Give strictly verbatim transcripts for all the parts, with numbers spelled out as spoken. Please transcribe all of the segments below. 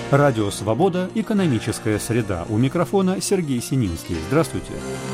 Радио «Свобода». Экономическая среда. У микрофона Сергей Сининский. Здравствуйте.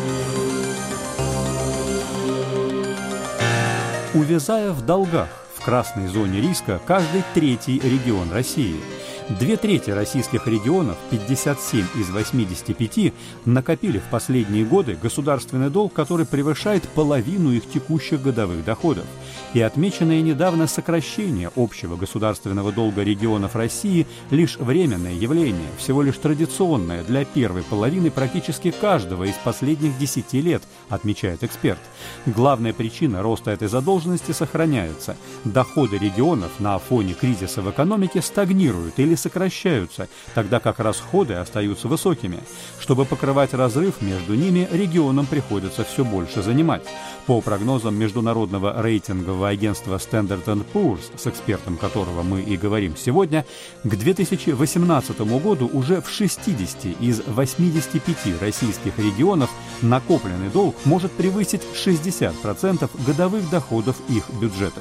Увязая в долгах, в красной зоне риска каждый третий регион России. Две трети российских регионов, пятьдесят семь из восьмидесяти пяти, накопили в последние годы государственный долг, который превышает половину их текущих годовых доходов. И отмеченное недавно сокращение общего государственного долга регионов России – лишь временное явление, всего лишь традиционное для первой половины практически каждого из последних десяти лет, отмечает эксперт. Главная причина роста этой задолженности сохраняется. Доходы регионов на фоне кризиса в экономике стагнируют или сокращаются, тогда как расходы остаются высокими. Чтобы покрывать разрыв между ними, регионам приходится все больше занимать. По прогнозам международного рейтингового агентства Standard энд Poor's, с экспертом которого мы и говорим сегодня, к две тысячи восемнадцатому году уже в шестидесяти из восьмидесяти пяти российских регионов накопленный долг может превысить шестьдесят процентов годовых доходов их бюджетов.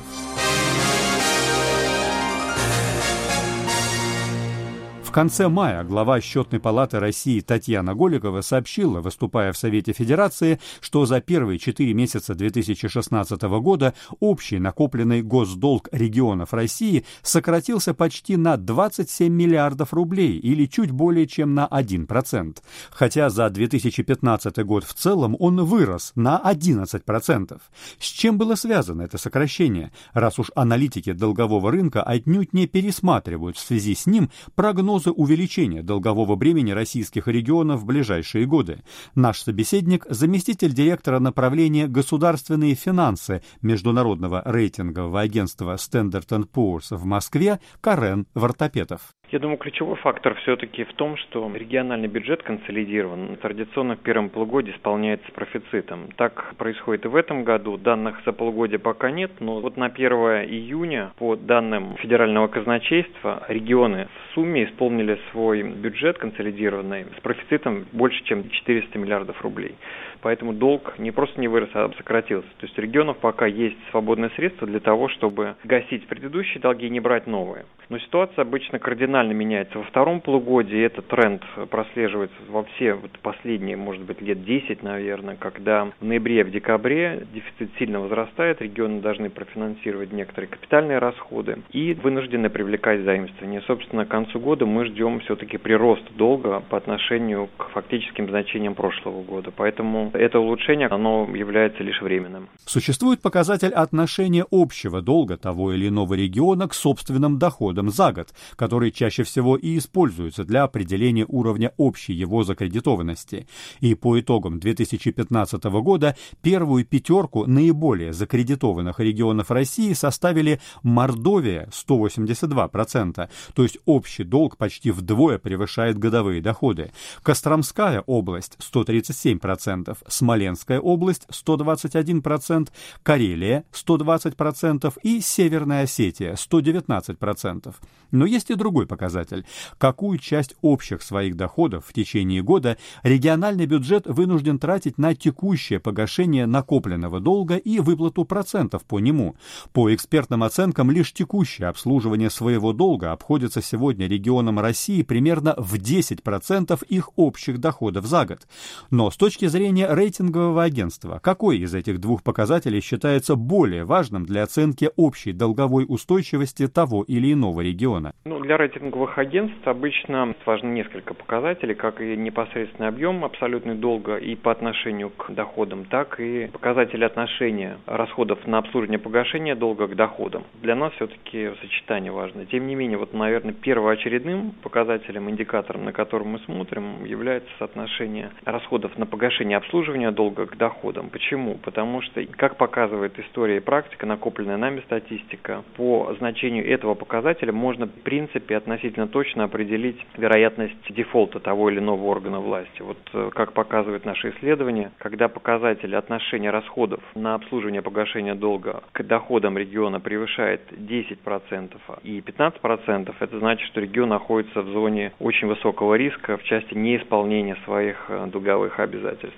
В конце мая глава Счетной палаты России Татьяна Голикова сообщила, выступая в Совете Федерации, что за первые четыре месяца две тысячи шестнадцатого года общий накопленный госдолг регионов России сократился почти на двадцать семь миллиардов рублей или чуть более чем на один процент. Хотя за две тысячи пятнадцатый год в целом он вырос на одиннадцать процентов. С чем было связано это сокращение, раз уж аналитики долгового рынка отнюдь не пересматривают в связи с ним прогнозы увеличения долгового бремени российских регионов в ближайшие годы? Наш собеседник – заместитель директора направления «Государственные финансы» международного рейтингового агентства Standard энд Poor's в Москве Карен Вартапетов. Я думаю, ключевой фактор все-таки в том, что региональный бюджет консолидирован. Традиционно в первом полугодии исполняется профицитом. Так происходит и в этом году. Данных за полугодие пока нет, но вот на первое июня, по данным федерального казначейства, регионы в сумме исполнили свой бюджет консолидированный с профицитом больше, чем четыреста миллиардов рублей. Поэтому долг не просто не вырос, а сократился. То есть у регионов пока есть свободные средства для того, чтобы гасить предыдущие долги и не брать новые. Но ситуация обычно кардинально меняется. Во втором полугодии этот тренд прослеживается во все вот последние, может быть, лет десять, наверное, когда в ноябре, в декабре дефицит сильно возрастает, регионы должны профинансировать некоторые капитальные расходы и вынуждены привлекать заимствования. Собственно, к концу года мы ждем все-таки прирост долга по отношению к фактическим значениям прошлого года. Поэтому это улучшение, оно является лишь временным. Существует показатель отношения общего долга того или иного региона к собственным доходам за год, который чаще всего и используется для определения уровня общей его закредитованности. И по итогам две тысячи пятнадцатого года первую пятерку наиболее закредитованных регионов России составили Мордовия – сто восемьдесят два процента, то есть общий долг почти вдвое превышает годовые доходы. Костромская область – сто тридцать семь процентов, Смоленская область – сто двадцать один процент, Карелия – сто двадцать процентов и Северная Осетия – сто девятнадцать процентов. Но есть и другой показатель. Какую часть общих своих доходов в течение года региональный бюджет вынужден тратить на текущее погашение накопленного долга и выплату процентов по нему? По экспертным оценкам, лишь текущее обслуживание своего долга обходится сегодня регионам России примерно в десять процентов их общих доходов за год. Но с точки зрения рейтингового агентства, какой из этих двух показателей считается более важным для оценки общей долговой устойчивости того или иного региона? Ну, для рейтинговых агентств обычно важно несколько показателей, как и непосредственный объем абсолютный долга и по отношению к доходам, так и показатели отношения расходов на обслуживание погашения долга к доходам. Для нас все-таки сочетание важно. Тем не менее, вот, наверное, первоочередным показателем, индикатором, на который мы смотрим, является соотношение расходов на погашение обслуживания долга к доходам. Почему? Потому что, как показывает история и практика, накопленная нами статистика, по значению этого показателя можно в принципе относительно точно определить вероятность дефолта того или иного органа власти. Вот как показывает наше исследование, когда показатель отношения расходов на обслуживание погашения долга к доходам региона превышает десять процентов и пятнадцать процентов, это значит, что регион находится в зоне очень высокого риска в части неисполнения своих долговых обязательств.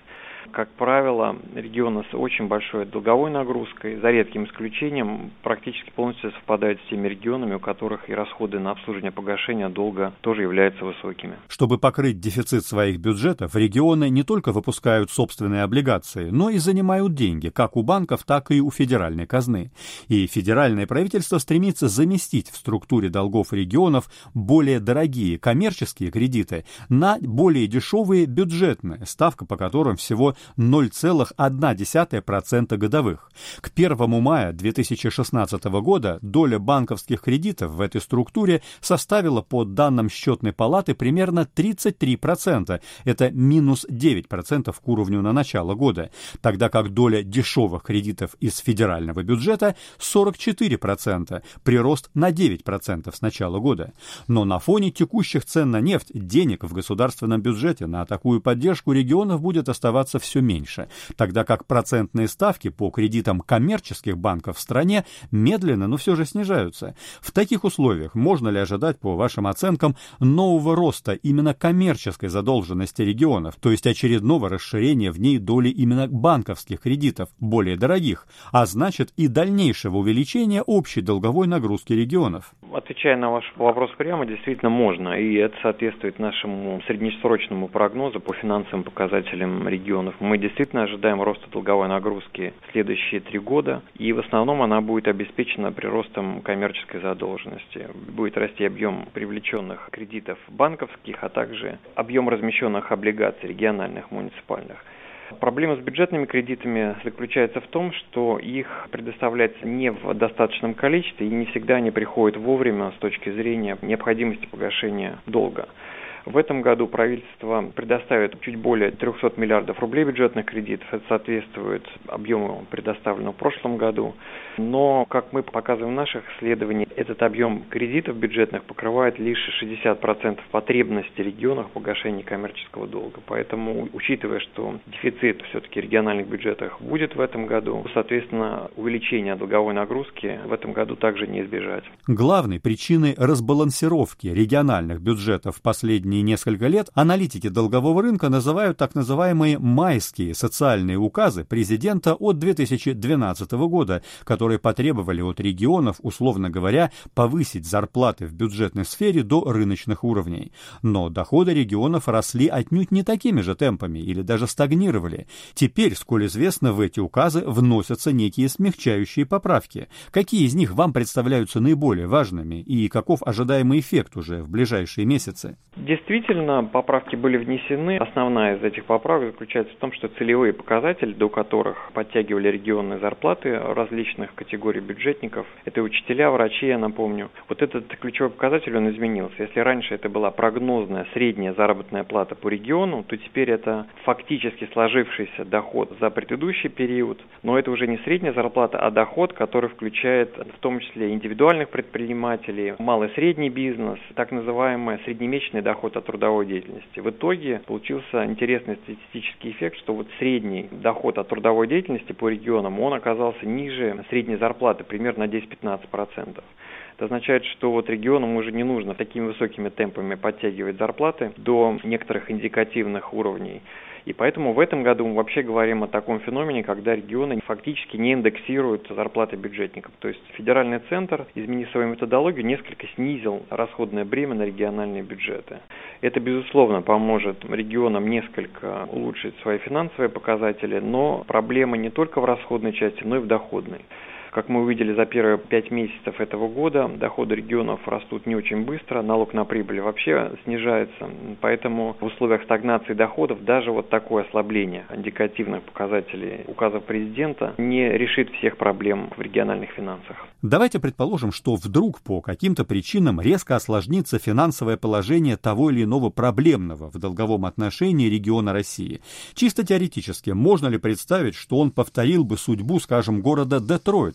Как правило, регионы с очень большой долговой нагрузкой, за редким исключением, практически полностью совпадают с теми регионами, у которых и расходы на обслуживание погашения долга тоже являются высокими. Чтобы покрыть дефицит своих бюджетов, регионы не только выпускают собственные облигации, но и занимают деньги как у банков, так и у федеральной казны. И федеральное правительство стремится заместить в структуре долгов регионов более дорогие коммерческие кредиты на более дешевые бюджетные, ставка по которым всего ноль целых одна десятая процента годовых. К первому мая две тысячи шестнадцатого года доля банковских кредитов в этой структуре составила, по данным Счетной палаты, примерно тридцать три процента. Это минус девять процентов к уровню на начало года, тогда как доля дешевых кредитов из федерального бюджета сорок четыре процента, прирост на девять процентов с начала года. Но на фоне текущих цен на нефть денег в государственном бюджете на такую поддержку регионов будет оставаться все меньше, тогда как процентные ставки по кредитам коммерческих банков в стране медленно, но все же снижаются. В таких условиях можно ли ожидать, по вашим оценкам, нового роста именно коммерческой задолженности регионов, то есть очередного расширения в ней доли именно банковских кредитов, более дорогих, а значит и дальнейшего увеличения общей долговой нагрузки регионов? Отвечая на ваш вопрос прямо, действительно можно, и это соответствует нашему среднесрочному прогнозу по финансовым показателям регионов. Мы действительно ожидаем роста долговой нагрузки в следующие три года, и в основном она будет обеспечена приростом коммерческой задолженности. Будет расти объем привлеченных кредитов банковских, а также объем размещенных облигаций региональных, муниципальных. Проблема с бюджетными кредитами заключается в том, что их предоставляется не в достаточном количестве, и не всегда они приходят вовремя с точки зрения необходимости погашения долга. В этом году правительство предоставит чуть более триста миллиардов рублей бюджетных кредитов. Это соответствует объему, предоставленному в прошлом году. Но, как мы показываем в наших исследованиях, этот объем кредитов бюджетных покрывает лишь шестьдесят процентов потребностей регионов в погашении коммерческого долга. Поэтому, учитывая, что дефицит все-таки в региональных бюджетах будет в этом году, соответственно, увеличение долговой нагрузки в этом году также не избежать. Главной причиной разбалансировки региональных бюджетов в последние несколько лет аналитики долгового рынка называют так называемые майские социальные указы президента от две тысячи двенадцатого года, которые потребовали от регионов, условно говоря, повысить зарплаты в бюджетной сфере до рыночных уровней. Но доходы регионов росли отнюдь не такими же темпами или даже стагнировали. Теперь, сколь известно, в эти указы вносятся некие смягчающие поправки. Какие из них вам представляются наиболее важными и каков ожидаемый эффект уже в ближайшие месяцы? Действительно, поправки были внесены. Основная из этих поправок заключается в том, что целевые показатели, до которых подтягивали регионные зарплаты различных категорий бюджетников, это учителя, врачи, я напомню, вот этот ключевой показатель, он изменился. Если раньше это была прогнозная средняя заработная плата по региону, то теперь это фактически сложившийся доход за предыдущий период, но это уже не средняя зарплата, а доход, который включает в том числе индивидуальных предпринимателей, малый и средний бизнес, так называемый среднемесячный доход от трудовой деятельности. В итоге получился интересный статистический эффект, что вот средний доход от трудовой деятельности по регионам, он оказался ниже средней зарплаты, примерно на десять-пятнадцать процентов. Это означает, что вот регионам уже не нужно такими высокими темпами подтягивать зарплаты до некоторых индикативных уровней. И поэтому в этом году мы вообще говорим о таком феномене, когда регионы фактически не индексируют зарплаты бюджетников. То есть федеральный центр, изменив свою методологию, несколько снизил расходное бремя на региональные бюджеты. Это, безусловно, поможет регионам несколько улучшить свои финансовые показатели, но проблема не только в расходной части, но и в доходной. Как мы увидели за первые пять месяцев этого года, доходы регионов растут не очень быстро, налог на прибыль вообще снижается, поэтому в условиях стагнации доходов даже вот такое ослабление индикативных показателей указов президента не решит всех проблем в региональных финансах. Давайте предположим, что вдруг по каким-то причинам резко осложнится финансовое положение того или иного проблемного в долговом отношении региона России. Чисто теоретически, можно ли представить, что он повторил бы судьбу, скажем, города Детройт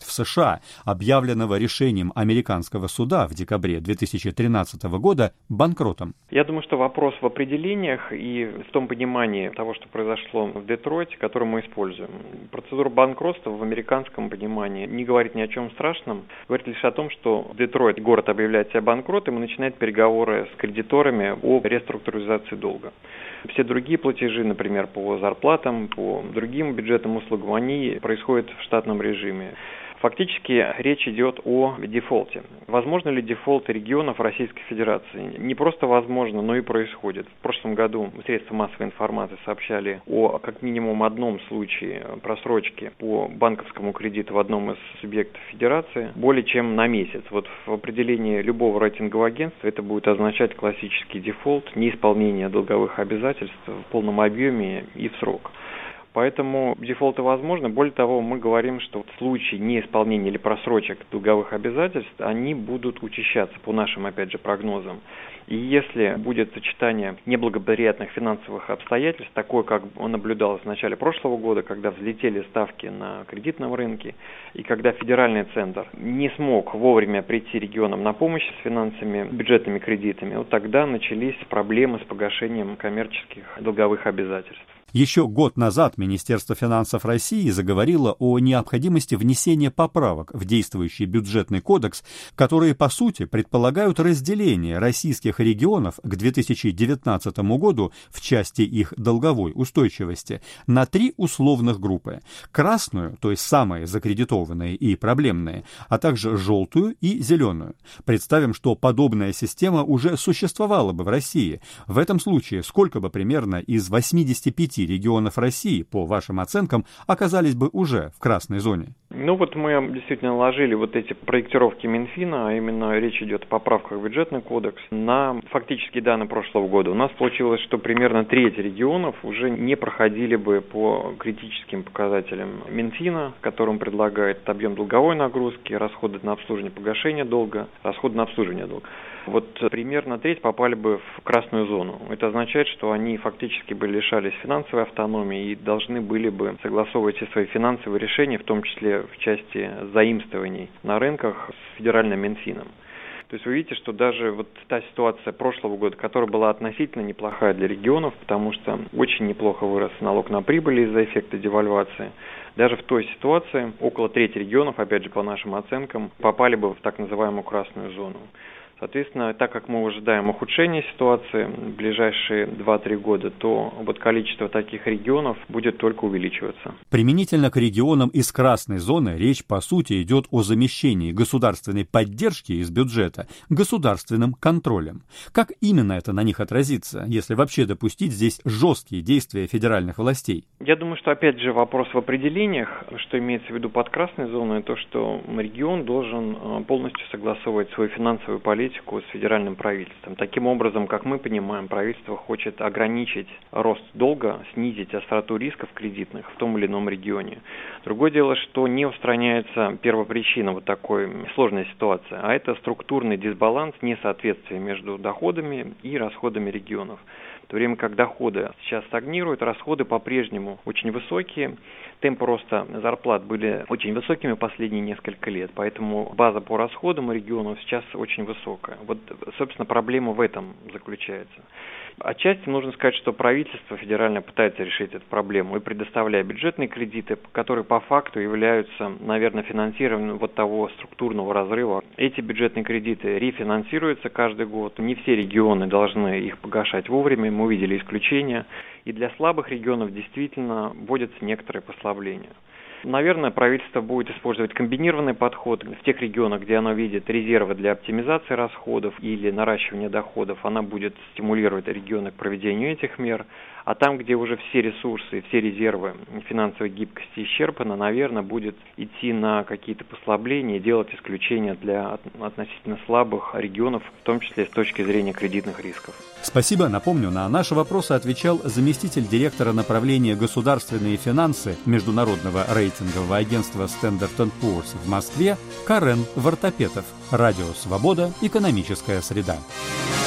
в США, объявленного решением американского суда в декабре две тысячи тринадцатого года банкротом? Я думаю, что вопрос в определениях и в том понимании того, что произошло в Детройте, который мы используем. Процедура банкротства в американском понимании не говорит ни о чем страшном, говорит лишь о том, что Детройт, город, объявляет себя банкротом и начинает переговоры с кредиторами о реструктуризации долга. Все другие платежи, например, по зарплатам, по другим бюджетным услугам, они происходят в штатном режиме. Фактически речь идет о дефолте. Возможно ли дефолт регионов Российской Федерации? Не просто возможно, но и происходит. В прошлом году средства массовой информации сообщали о как минимум одном случае просрочки по банковскому кредиту в одном из субъектов Федерации более чем на месяц. Вот в определении любого рейтингового агентства это будет означать классический дефолт, неисполнение долговых обязательств в полном объеме и в срок. Поэтому дефолты возможны. Более того, мы говорим, что в случае неисполнения или просрочек долговых обязательств, они будут учащаться по нашим, опять же, прогнозам. И если будет сочетание неблагоприятных финансовых обстоятельств, такое, как наблюдалось в начале прошлого года, когда взлетели ставки на кредитном рынке, и когда федеральный центр не смог вовремя прийти регионам на помощь с финансами, бюджетными кредитами, вот тогда начались проблемы с погашением коммерческих долговых обязательств. Еще год назад Министерство финансов России заговорило о необходимости внесения поправок в действующий бюджетный кодекс, которые, по сути, предполагают разделение российских регионов к две тысячи девятнадцатому году в части их долговой устойчивости на три условных группы. Красную, то есть самые закредитованные и проблемные, а также желтую и зеленую. Представим, что подобная система уже существовала бы в России. В этом случае сколько бы примерно из восьмидесяти пяти регионов России, по вашим оценкам, оказались бы уже в красной зоне? Ну вот мы действительно наложили вот эти проектировки Минфина, а именно речь идет о поправках в бюджетный кодекс, на фактические данные прошлого года. У нас получилось, что примерно треть регионов уже не проходили бы по критическим показателям Минфина, которым предлагает объем долговой нагрузки, расходы на обслуживание погашения долга, расходы на обслуживание долга. Вот примерно треть попали бы в красную зону. Это означает, что они фактически бы лишались финансовой автономии и должны были бы согласовывать все свои финансовые решения, в том числе в части заимствований на рынках с федеральным Минфином. То есть вы видите, что даже вот та ситуация прошлого года, которая была относительно неплохая для регионов, потому что очень неплохо вырос налог на прибыль из-за эффекта девальвации, даже в той ситуации около трети регионов, опять же по нашим оценкам, попали бы в так называемую красную зону. Соответственно, так как мы ожидаем ухудшения ситуации в ближайшие два-три года, то вот количество таких регионов будет только увеличиваться. Применительно к регионам из красной зоны речь, по сути, идет о замещении государственной поддержки из бюджета государственным контролем. Как именно это на них отразится, если вообще допустить здесь жесткие действия федеральных властей? Я думаю, что опять же вопрос в определениях, что имеется в виду под красной зоной, то, что регион должен полностью согласовывать свою финансовую политику с федеральным правительством. Таким образом, как мы понимаем, правительство хочет ограничить рост долга, снизить остроту рисков кредитных в том или ином регионе. Другое дело, что не устраняется первопричина вот такой сложной ситуации, а это структурный дисбаланс, несоответствие между доходами и расходами регионов. В то время как доходы сейчас стагнируют, расходы по-прежнему очень высокие, темпы роста зарплат были очень высокими последние несколько лет, поэтому база по расходам у регионов сейчас очень высокая. Вот, собственно, проблема в этом заключается. Отчасти нужно сказать, что правительство федеральное пытается решить эту проблему и предоставляя бюджетные кредиты, которые по факту являются, наверное, финансированием вот того структурного разрыва. Эти бюджетные кредиты рефинансируются каждый год. Не все регионы должны их погашать вовремя, мы увидели исключения. И для слабых регионов действительно вводятся некоторые послабления. Наверное, правительство будет использовать комбинированный подход. В тех регионах, где оно видит резервы для оптимизации расходов или наращивания доходов, она будет стимулировать регионы к проведению этих мер. А там, где уже все ресурсы, все резервы финансовой гибкости исчерпаны, наверное, будет идти на какие-то послабления, делать исключения для относительно слабых регионов, в том числе с точки зрения кредитных рисков. Спасибо. Напомню, на наши вопросы отвечал заместитель директора направления «Государственные финансы» Международного рейтингового агентства Standard энд Poor's в Москве Карен Вартапетов. Радио «Свобода. Экономическая среда».